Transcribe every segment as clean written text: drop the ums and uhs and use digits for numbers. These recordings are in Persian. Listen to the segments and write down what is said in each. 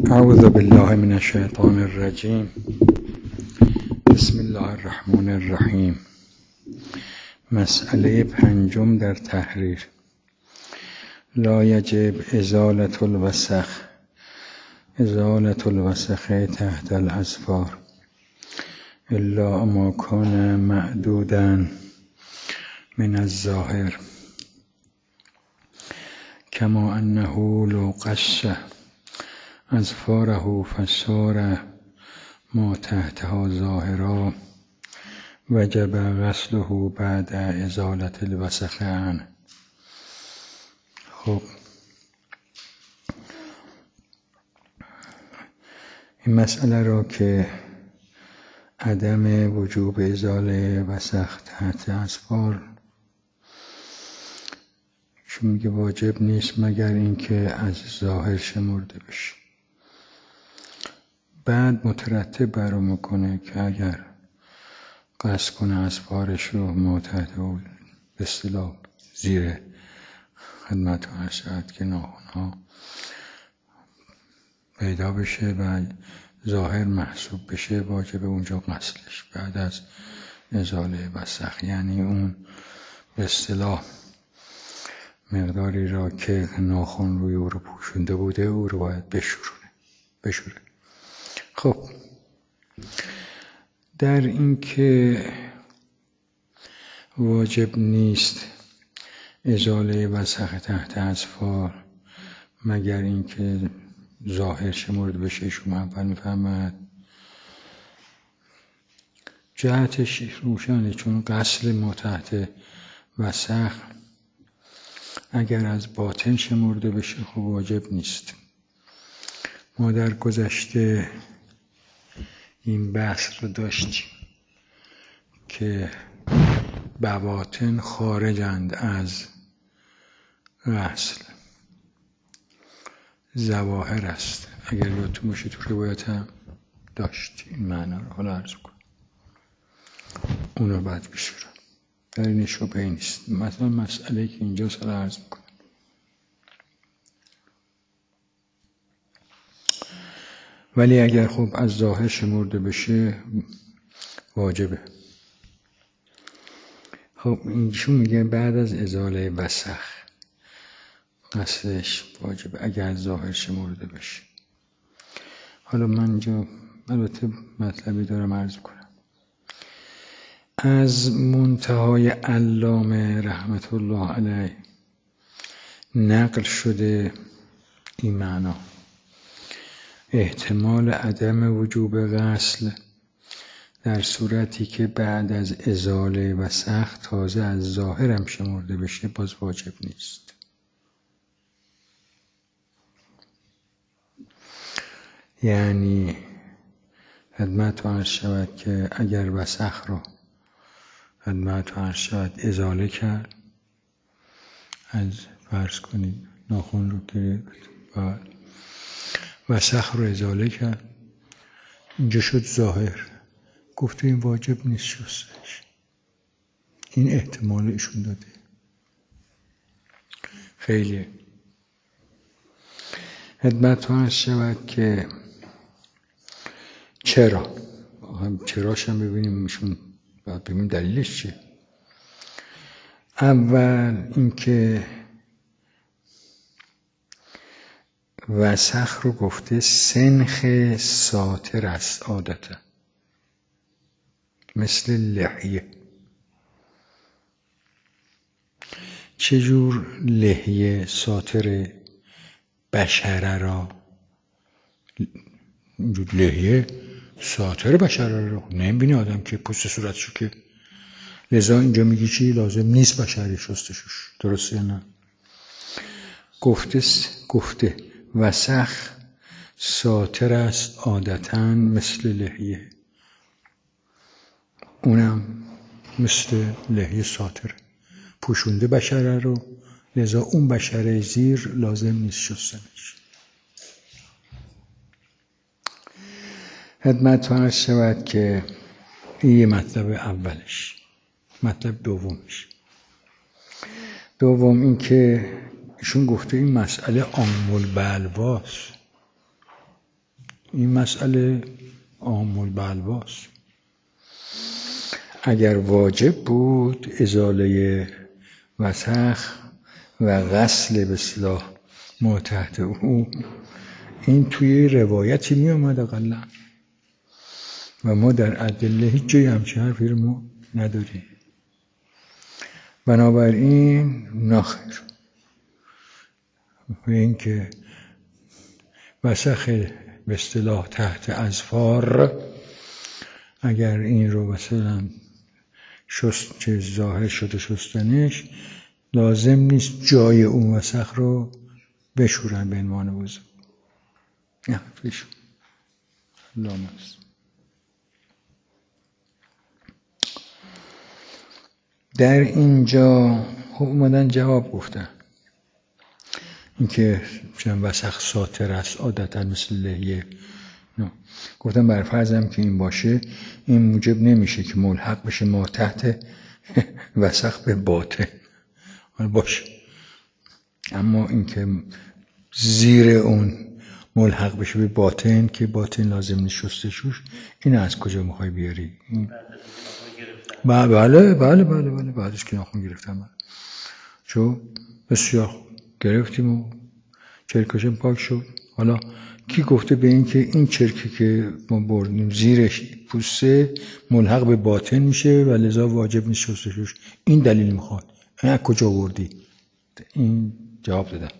اعوذ بالله من الشیطان الرجیم. بسم الله الرحمن الرحیم. مسئله پنجم در تحریر: لا یجب ازالة الوسخ تحت الاظفار الا ما کان معدودا من الظاهر، کما انه لو قص اظفاره فصار ما تحتها ظاهرا وجب غسله بعد ازالة الوسخ عنه. خب این مسئله را که عدم وجوب ازاله وسخ تحت اظفار چون میگه واجب نیست مگر اینکه از ظاهر شمرده بشه، بعد مترتب برام میکنه که اگر قصد کنه اظفارش رو معتاد به اصطلاح زیر خدمت عرض شود که ناخن‌ها پیدا بشه و ظاهر محسوب بشه، واجب اونجا غسلش بعد از ازاله وسخ، یعنی اون به اصطلاح مقداری را که ناخن روی او رو پوشونده بوده او رو باید بشوره. خب در این که واجب نیست ازاله وسخ تحت اظفار مگر اینکه ظاهر شمرده بشه، شما اول میفهمد جهتش روشنه، چون غسل ما تحت وسخ اگر از باطن شمرده بشه خب واجب نیست. ما در گذشته این بحث رو داشتیم که بواطن خارجند از غسل، ظواهر است. اگر یادتون باشه تو روایت هم داشت این معنا رو، حالا عرض کنم اون رو بعد بشورم، در این شبهه نیست. مثلا مسئله که اینجا سال عرض میکنم، ولی اگر خب از ظاهر شمرده بشه واجبه. خب اینشون میگه بعد از ازاله وسخ غسلش واجبه اگر از ظاهر شمرده بشه. حالا من اینجا البته مطلبی دارم عرض کنم. از منتهای علامه رحمت الله علیه نقل شده این معنا: احتمال عدم وجوب غسل در صورتی که بعد از ازاله وسخ تازه از ظاهرم شمرده بشه باز واجب نیست. یعنی خدمت عرض شود که اگر وسخ رو خدمت عرض شود ازاله کرد، از فرض کنید ناخن رو که وسخ رو ازاله کرد، اینجا شد ظاهر، گفته این واجب نیست شستش. این احتمال ایشون داده. خیلی خدمت عرض شود که چراش هم ببینیم ایشون باید ببینیم دلیلش چیه. اول اینکه وسخ رو گفته سنخ ساتر است عادتا، مثل لحیه. چجور لحیه ساتر بشره را، اینجور لحیه ساتر بشره را نمیبینی آدم که پوست صورتشو، که لذا اینجا میگی چی؟ لازم نیست بشری شستشوش. درسته یا نه؟ گفته وسخ ساتر است عادتا مثل لحیه، اونم مثل لحیه ساتر پوشونده بشره رو، لذا اون بشره زیر لازم نیست شستنش. خدمت عرض شود که این مطلب اولش. مطلب دوم این که ایشون گفته این مسئله عام البلواست. این مسئله عام البلواست. اگر واجب بود ازاله وسخ و غسل به اصطلاح ما تحت او، این توی روایتی می آمد اقلا، و ما در ادله هیچ جای همچین حرفی رو ما نداریم. بنابراین نخیر. و این که وسخ به اصطلاح تحت اظفار، اگر این رو مثلا شست چه ظاهر شده شستنش، لازم نیست جای اون وسخ رو بشورن به عنوان وضو. نه بشور لامست. در اینجا اومدن جواب گفتن اینکه چون وسخ ساتر است عادتا مثل لحیه، گفتم بر فرضم که این باشه، این موجب نمیشه که ملحق بشه ما تحت وسخ به باطن باشه، اما اینکه زیر اون ملحق بشه به باطن که باطن لازم نیست شستشوش، این از کجا میخوای بیاری؟ بله بعدش که ناخن گرفتم چون بسیار گرفتیم و چرکشم پاک شد. حالا کی گفته به این که این چرکی که ما بردیم زیرش پوسته ملحق به باطن میشه و لذا واجب نیست شستشوش؟ این دلیل میخواد. این از کجا بردی؟ این جواب دادم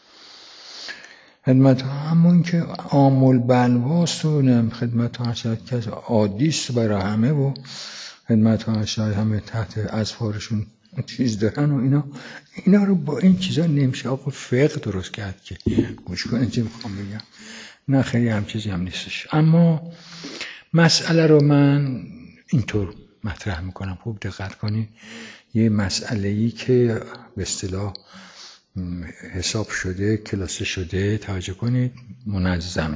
خدمت ها. همون که عام البلواست و خدمت ها شاید که عادیست برای همه و خدمت ها شاید همه تحت اظفارشون چیز دارن و اینا رو با این چیزا نمیشه آقا فقه درست کرد که گوش کنید چه میخوام بگم. نه خیلی هم چیزی هم نیستش. اما مسئله رو من اینطور مطرح میکنم، خوب دقت کنید. یه مسئله‌ای که به اصطلاح حساب شده، کلاسه شده، توجه کنید، منظم.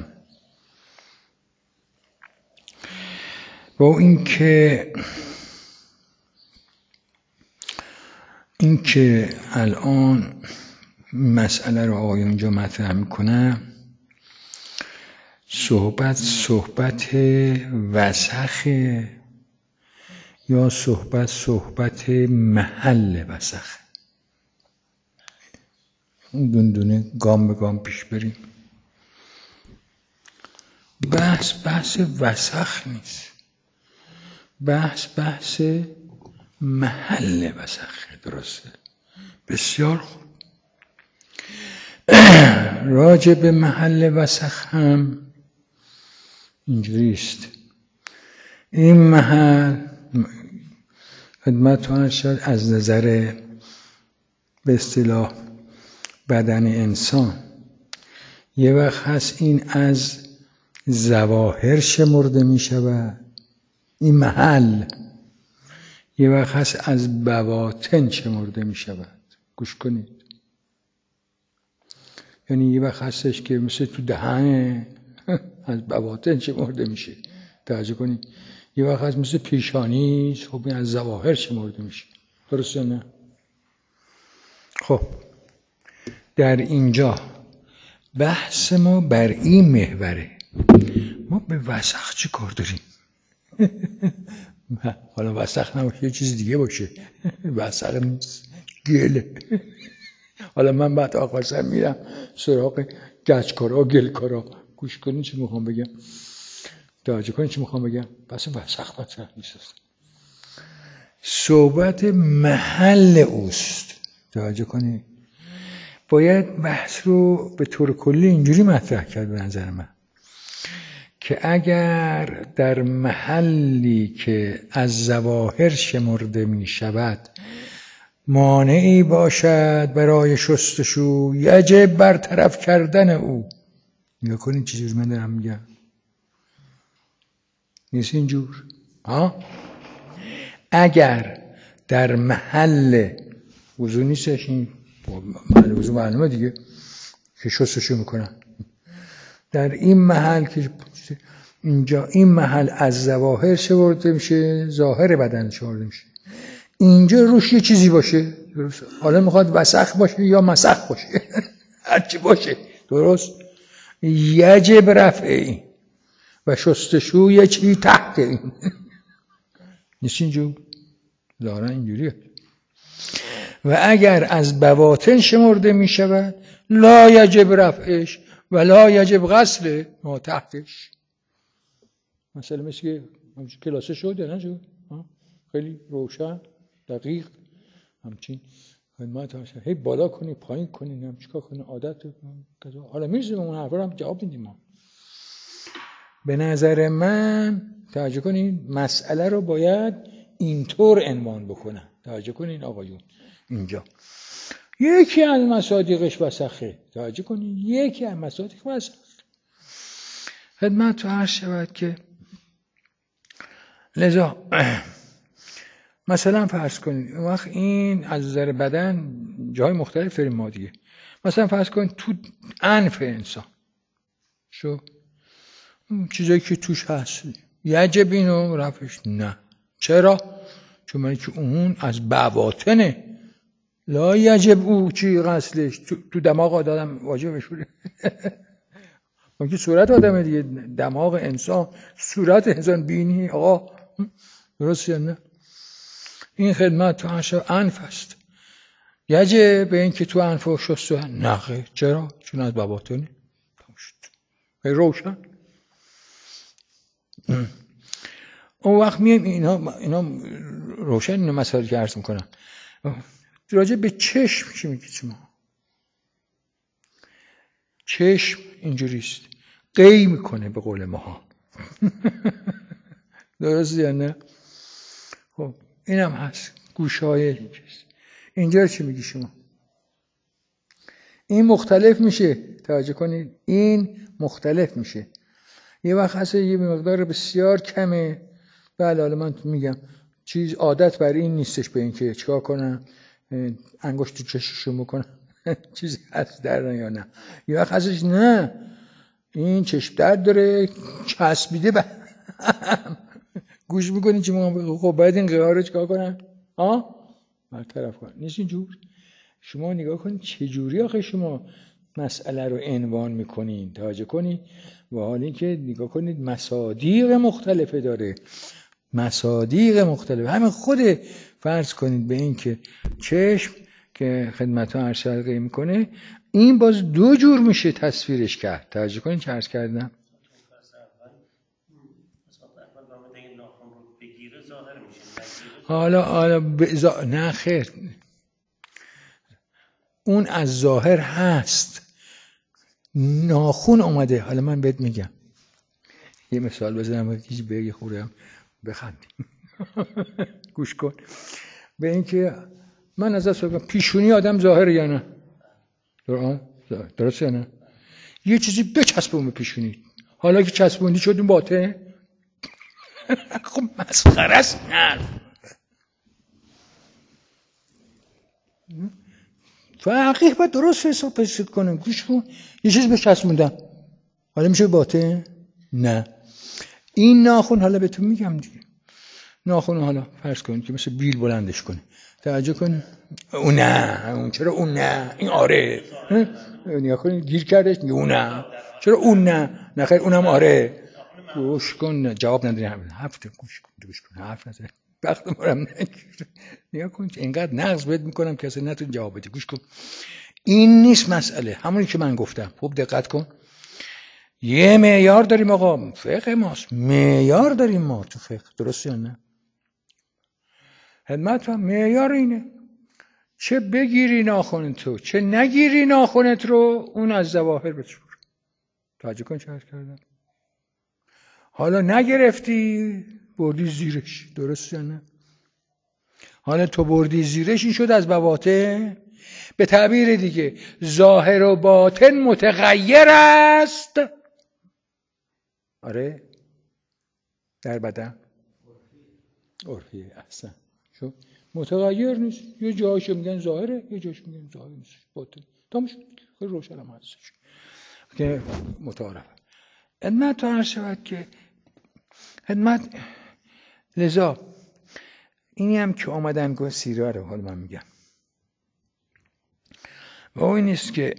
با اینکه الان مسئله رو آقایون اینجا مطرح میکنه، صحبت وسخ یا صحبت محل وسخ؟ دونه گام به گام پیش بریم. بحث وسخ نیست، بحث محل وسخ. درسته؟ بسیار خوب. راجع به محل وسخ هم اینجوریست. این محل خدمتتون شد از نظر به اصطلاح بدن انسان یه وقت هست این از ظواهر شمرده می شود، این محل یه وقت هست از بواطن شمرده می شود. گوش کنید. یعنی یه وقت هستش که مثل تو دهن از بواطن شمرده میشه، توجه کنید. یه وقت هست مثل پیشانی، خب از ظواهر شمرده میشه. درسته نه؟ خب در اینجا بحث ما بر این محوره. ما به وسخ چی کار داریم؟ حالا وسخ نباشه یه چیز دیگه باشه، وسخ نیست، گله. حالا من بعد آقاسم میرم سراغ گچکارا و گلکارا. گوش کنین چی میخوام بگم، توجه کنین چی میخوام بگم. پس وسخ نیست، صحبت محل اوست. توجه کنین. باید بحث رو به طور کلی اینجوری مطرح کرد به نظر من که اگر در محلی که از ظواهر شمرده می شود مانعی باشد برای شستشو، یجب برطرف کردن او. نگاه کنین چیزی من دارم میگم، نیست اینجور. اگر در محل وضو نیستش، این محل وضو معلومه دیگه که شستشو میکنن، در این محل که اینجا این محل از ظواهر شمرده میشه، ظاهر بدن شمرده میشه، اینجا روش یه چیزی باشه. درست؟ حالا میخواد وسخ باشه یا مسخ باشه، هرچی باشه. درست؟ یجب رفع این. و شستشوی چی تحت این نیست اینجور ظاهرا اینجوریه. و اگر از بواطن شمرده می شود لا یجب رفعش و لا یجب غسل ما تحتش. مثلا مثل که کلاسه شده نه خیلی روشن دقیق همچین خدمت هست. هی بالا کنی پایین کنی هم چیکار کنی عادت کذا. حالا میرسیم اون حرفا هم جواب میدیم ما. به نظر من توجه کنین مسئله رو باید اینطور عنوان بکنن. توجه کنین آقایون اینجا یکی از مصادیقش وسخه. توجه کنین یکی از مصادیق وسخ. خدمت تو عرض شود که لذا مثلا فرض کنید اون وقت این از نظر بدن جای مختلف داریم ما دیگه. مثلا فرض کنید تو انف انسان شو چیزایی که توش هست یجب اینو رفعش نه. چرا؟ چون من که اون از بواطنه لا یجب او چی غسلش تو دماغ آدم واجب بشوره. اون که صورت آدمه دیگه دماغ انسان صورت انسان بینی آقا درست یا نه؟ این خدمت تو انف است. یجب به این که تو انف و شستو نه خیر. چرا؟ چون از بواطنه. خیلی روشن. اون وقت میایم اینا روشن اینا مسائل که عرض میکنم. راجع به چشم چی میگید شما؟ چشم اینجوریست قی میکنه به قول ماها. درست یا نه؟ خب اینم هست گوشهای اینجا چی میگی شما؟ این مختلف میشه. توجه کنید این مختلف میشه. یه وقت هست یه مقدار بسیار کمه. بله حالا من میگم چیز عادت بر این نیستش به این که چیکار کنم انگشت تو چششو بکنم چیزی هست در یا نه. یه وقت هستش نه این چشم درد داره چسبیده به گوش میکنی چی میگم خب باید این قیار رو چیکار کنم برطرف کنم. نیست اینجور. شما نگاه کنید چه جوری آخه شما مسئله رو عنوان میکنین. توجه کنید و حال این که نگاه کنید مصادیق مختلفه داره. مصادیق مختلف همین خود فرض کنید به این که چشم که خدمت‌ها ارشد میکنه این باز دو جور میشه تصویرش کرد. توجه کنید چه عرض کردم. حالا نه خیر اون از ظاهر هست ناخون اومده. حالا من بهت میگم یه مثال بزنم که بگی خورم بخندیم. گوش کن به این که من از دست بگم پیشونی آدم ظاهره یا نه؟ درست یا نه؟ یه چیزی بچسبون به پیشونی حالا که چسبوندی شد اون باطن. خب مسخره است. نه فقیه باید درست حساب کنه. گوش کن یه چیز بچسبوندم حالا میشه باطن؟ نه. این ناخن حالا بهتون میگم دیگه ناخن حالا فرض کن که مثل بیل بلندش کنه. توجه کن اون نه اون چرا اون نه این آره نگاه کن گیر کردش میگه اون نه چرا اون نه نه خیر اونم آره. گوش کن جواب نداری هفته گوش کن حرف نزن وقت مارم نگیر. نگاه کن اینقدر نغز بهت میکنم که اصلا نتون جواب بدی. گوش کن این نیست مسئله همونی که من گفتم. خوب دقت کن یه معیار داریم آقا فقه ماست. معیار داریم ما تو فقه درست یا نه؟ خدمت هم معیار اینه چه بگیری ناخونت رو چه نگیری ناخونت رو اون از ظواهر بچور. توجه کن چه عرض کردم. حالا نگرفتی بردی زیرش درست یا نه؟ حالا تو بردی زیرش این شد از بواطن. به تعبیر دیگه ظاهر و باطن متغیر است. آره در بدن عرفیه احسن شو متغیر نیست. یه جایشو میگن ظاهره یه جایشو میگن ظاهر نیست باطن. تمام شد خیلی روشن هم هستش که متعارفه. خدمت تو عرض شود که خدمت لذا اینی هم که آمدن گفت سیره رو حال من میگم و این نیست که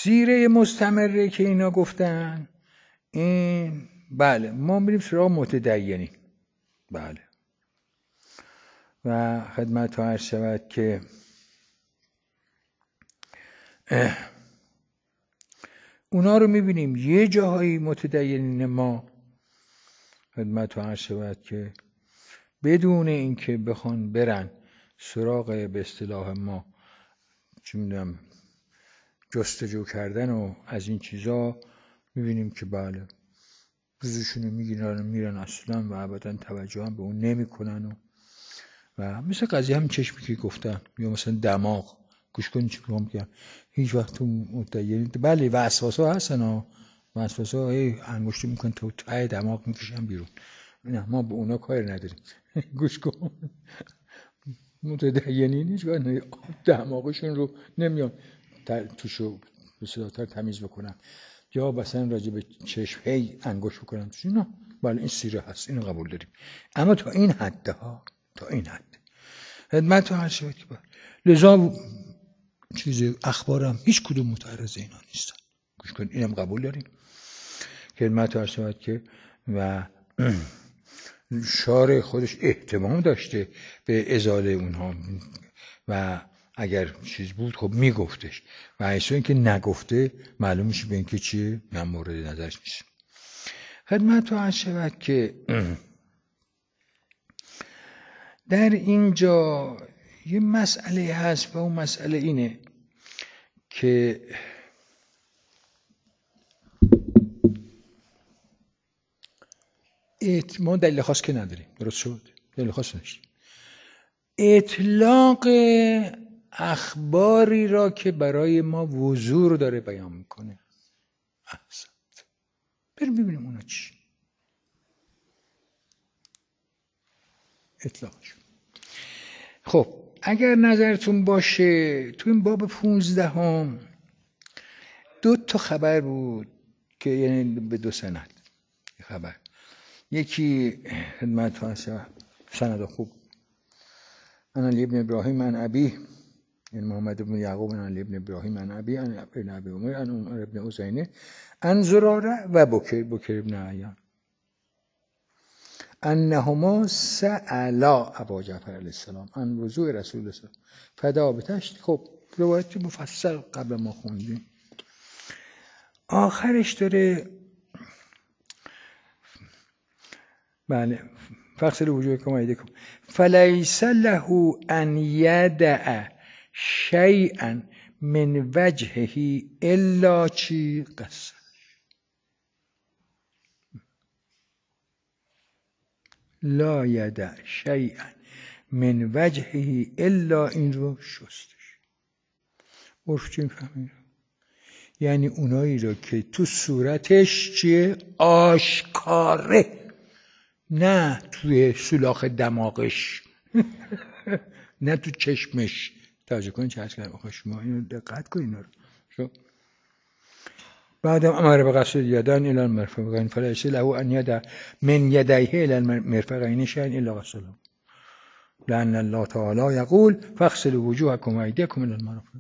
سیره مستمره که اینا گفتن این بله ما میریم سراغ متدینی. بله و خدمت ها عرض شود که اونا رو میبینیم یه جاهایی متدینین ما خدمت ها عرض شود که بدون اینکه بخوان برن سراغ به اصطلاح ما چه میدونم جستجو کردن و از این چیزا میبینیم که بله روزشونو میگیرن میرن اصلا و ابدا توجه هم به اون نمیکنن و مثل قضیه هم چشمی که گفتن یا مثلا دماغ گوش کنید چی میگم هیچ وقت تو متدین بله وسواسا هستن وسواسا انگشت میکنن تو ته دماغ میکشن بیرون نه ما به اونا کاری نداریم گوش کن متدینین هیچ وقت دماغشون رو نمیان توشو به صداتر تمیز بکنن یا مثلا راجع به چشم انگشت بکنن نه بله این سیره هست اینو قبول داریم اما تا این حد تا این حد خدمت هر شد که لذا چیز اخبارم هیچ کدوم متعرض اینا نیستن گوش کن اینم قبول داریم خدمت هر شد که و شارع خودش اهتمام داشته به ازاله اونها و اگر چیز بود خب میگفتش و اصلا اینکه نگفته معلوم میشه به اینکه چیه من مورد نظرش نیست. خدمت عرض شود که در اینجا یه مسئله هست و اون مسئله اینه که ما دلیل خاص که نداریم درست شد دلیل خاص نداریم اطلاق اخباری را که برای ما وضوح رو داره بیان میکنه احسنت بریم ببینیم اونا چی اطلاقش. خب اگر نظرتون باشه تو این باب 15 2 تا خبر بود که یعنی به 2 سند خبر یکی خدمت هست سند خوب عن علی ابن ابراهیم عن ابی یعنی محمد بن یعقوب عن علی ابن ابراهیم عن ابی عن ابی عمر عن عمر ابن عزینه عن زراره و بکر ابن عیان انهما سألا ابا جعفر علیه السلام عن وضوء رسول الله فدا بتشت. خب روایت مفصل قبل ما خوندیم آخرش داره بله فغسل وجوهکم و ایدیکم فلیس له ان یدع شیئا من وجهه الا چی قصر لا یدع شیئا من وجهه الا این رو شستش. عرف چی میفهمید؟ یعنی اونایی رو که تو صورتش چیه آشکاره نه توی سولاخ دماغش نه تو چشمش توجه کنید چه هست کرد شما اینو دقت کنید رو بعدم امر به قصد یدن الى المرفقین فلیس له ان یدع من یدیه الى المرفقین شیئا الا غسله لان الله تعالی یقول فاغسلوا وجوهکم و ایدیکم الى المرافق.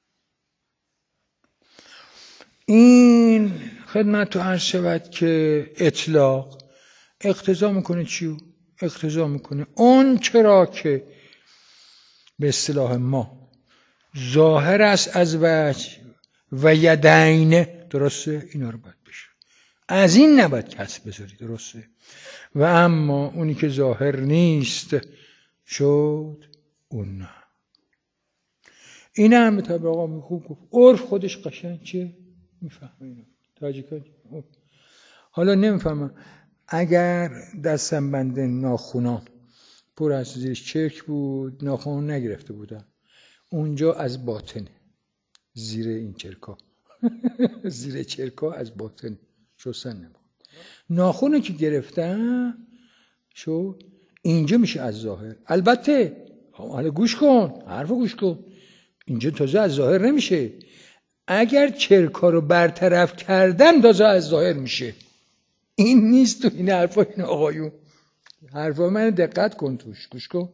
این خدمت تو عرض شود که اطلاق اقتضا میکنه چیو؟ اقتضا میکنه اون چرا که به اصطلاح ما ظاهر است از وجه و یدین درسته اینا رو باید بشه از این نباید کس بذاری درسته و اما اونی که ظاهر نیست شد اون نه. این هم به طبع آقا خوب گفت عرف خودش قشنگ چه میفهمه اینو توجه کنید. حالا نمیفهمم اگر دستم بنده ناخونا پر از زیرش چرک بود ناخون نگرفته بودم اونجا از باطنه زیر این چرکا زیر چرکا از باطن شستن نبود ناخونه که گرفتم شو اینجا میشه از ظاهر. البته حالا گوش کن حرف گوش کن اینجا تازه از ظاهر نمیشه اگر چرکا رو برطرف کردم تازه از ظاهر میشه. این نیست تو این حرفا این آقایون حرفا من دقت کن توش گوش کن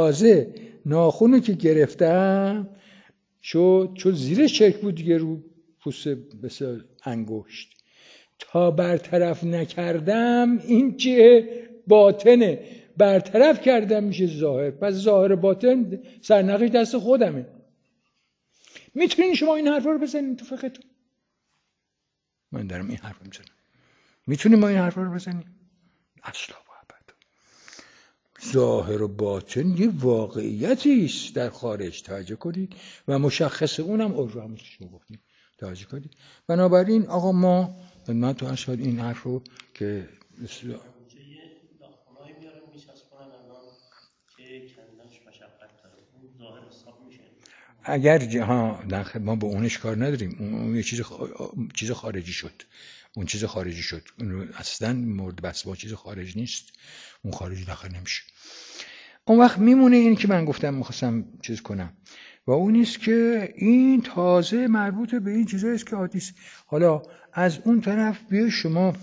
تازه ناخونو که گرفتم شد چون زیرش چرک بود دیگه رو پوست مثل انگشت. تا برطرف نکردم این چیه؟ باطنه. برطرف کردم میشه ظاهر. پس ظاهر باطن سرنخش دست خودمه. میتونین شما این حرفا رو بزنین تو فقهتون؟ من دارم این حرفو میزنم. میتونیم ما این حرفا رو بزنیم؟ اصلا و ابدا. ظاهر و باطن یه واقعیتی است در خارج، توجه کنید، و مشخص اونم عرف همون شما گفتیم، توجه کنید. بنابراین آقا من تو ارشاد این حرف رو که اگر ما با اونش کار نداریم، اون یه چیز خارجی شد. اون چیز خارجی شد، اون اصلا مورد بحث با چیز خارج نیست، اون خارجی داخل نمیشه. اون وقت میمونه این که من گفتم میخواستم چیز کنم، و اون نیست که این تازه مربوط به این چیزایی است که عادی است. حالا از اون طرف بیا شما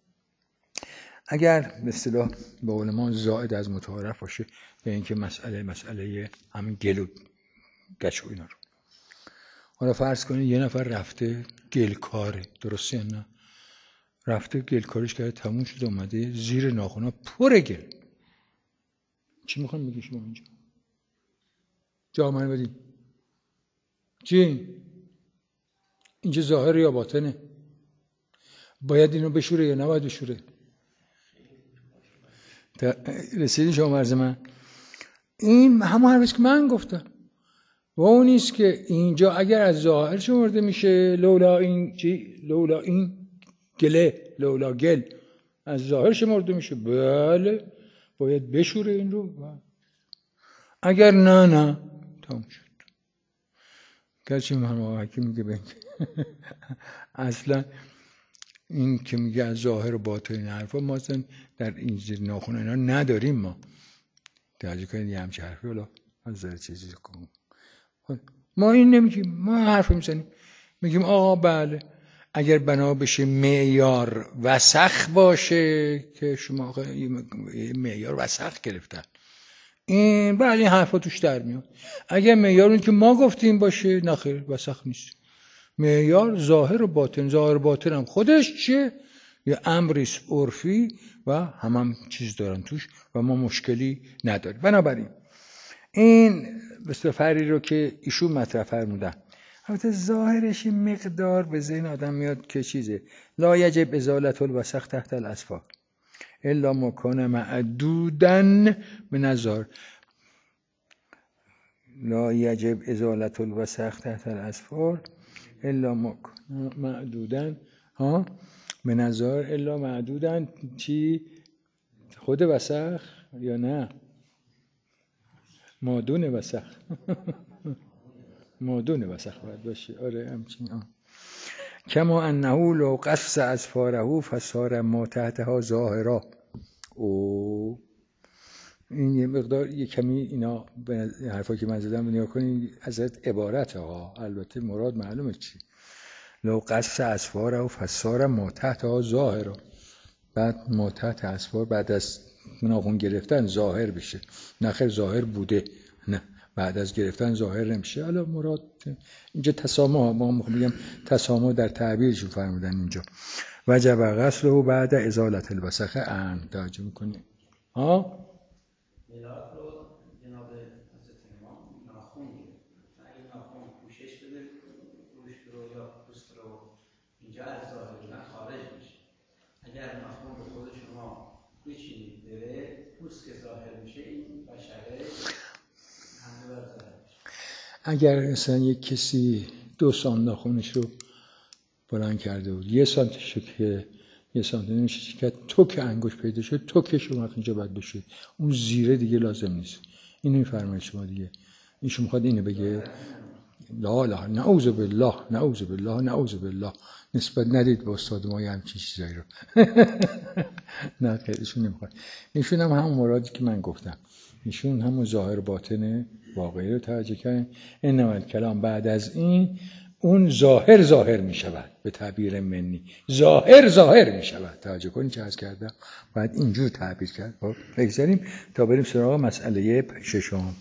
اگر به اصطلاح به قول ما زائد از متعارف باشه به اینکه مسئله همین گل و گچ و اینا رو، حالا فرض کنید یه نفر رفته گلکاره، درسته یا نه؟ رفته گلکاریش کرده تموم شده، اومده زیر ناخونا پر گل. چی میخوام بگی شما اینجا؟ جا من بدین چی؟ اینجا ظاهر یا باطنه؟ باید اینو بشوره یا نباید بشوره؟ رسیدین شما مرز من؟ این همون حرفیست که من گفتم، و اون نیست که اینجا اگر از ظاهر شمرده میشه لولا این گل از ظاهر شمرده میشه، بله باید بشوره این رو. اگر نه تمام شد. گرچه من حکیم میگه بینک اصلا این که میگه از ظاهر و باطن این حرفا ما اصلا در این زیر ناخن اینا نداریم. ما توجه کنید یه همچه حرفی ولی از ذره چیزی کنم ما این نمیگیم، ما حرف میزنیم میگیم آقا بله اگر بنا بشه معیار وسخ باشه که شما معیار وسخ گرفتن این بله این حرفا توش در میاد. اگر معیار اون که ما گفتیم باشه نخیر وسخ نیست. معیار ظاهر و باطن، ظاهر و باطن هم خودش چیه؟ یه امریست عرفی و هم چیز دارن توش و ما مشکلی نداریم. بنابراین این بستفری رو که ایشون مطرح فرمودن، البته ظاهرش مقدار به ذهن آدم میاد که چیزه لا یجب ازالت الوسخ تحت الاظفار الا ما کان معدودا من الظاهر. لا یجب ازالت الوسخ تحت الاظفار الا ما کان معدودا من الظاهر الا معدودا چی؟ خود وسخ یا نه؟ مادون وسخ مادون وسخ باید باشه. آره همچین کما انه لو قص اظفاره فصار ما تحتها ظاهرا. این یه مقدار یه کمی اینا به حرفا که من زدم نگاه کنید ازت عبارت ها، البته مراد معلومه چی. لو قص اظفاره فصار ما تحتها ظاهرا، بعد ما تحت اظفار بعد از ناخن گرفتن ظاهر بشه، نخیر ظاهر بوده، نه بعد از گرفتن ظاهر نمیشه. حالا مراد اینجا تسامح، ما میگم تسامح در تعبیرشون فرمودن اینجا وجب غسله بعد ازالت الوسخ ان. توجه میکنید ملاک رو جناب حضرت امام ناخن اگه ناخن پوشش بده روش رو یا پوست رو اینجا از ظاهر بودن خارج میشه. اگر ناخن رو خود شما بچینید بره پوست که ظاهر میشه این بشره همه بر ظاهر میشه. اگر مثلا یک کسی 2 سانت ناخنش رو بلند کرده بود، 1 سانتش رو که 1 سانت نمیشه که توک انگشت پیدا شد، توکش رو اینجا باید بشه، اون زیره دیگه لازم نیست. اینو میفرمایید شما دیگه. ایشون میخواد اینو بگه لا نعوذ بالله نعوذ بالله نعوذ بالله نسبت ندید به استاد ما یه همچین چیزایی رو. نه ایشون نمیخواد. ایشون هم همون مرادی که من گفتم، ایشون همون ظاهر باطن واقعی رو توجه کردن. انما الکلام بعد از این اون ظاهر می شود، به تعبیر منی ظاهر می شود. توجه کنید چه عرض کردم، باید اینجور تعبیر کرد. بگذاریم تا بریم سراغ مسئله 6.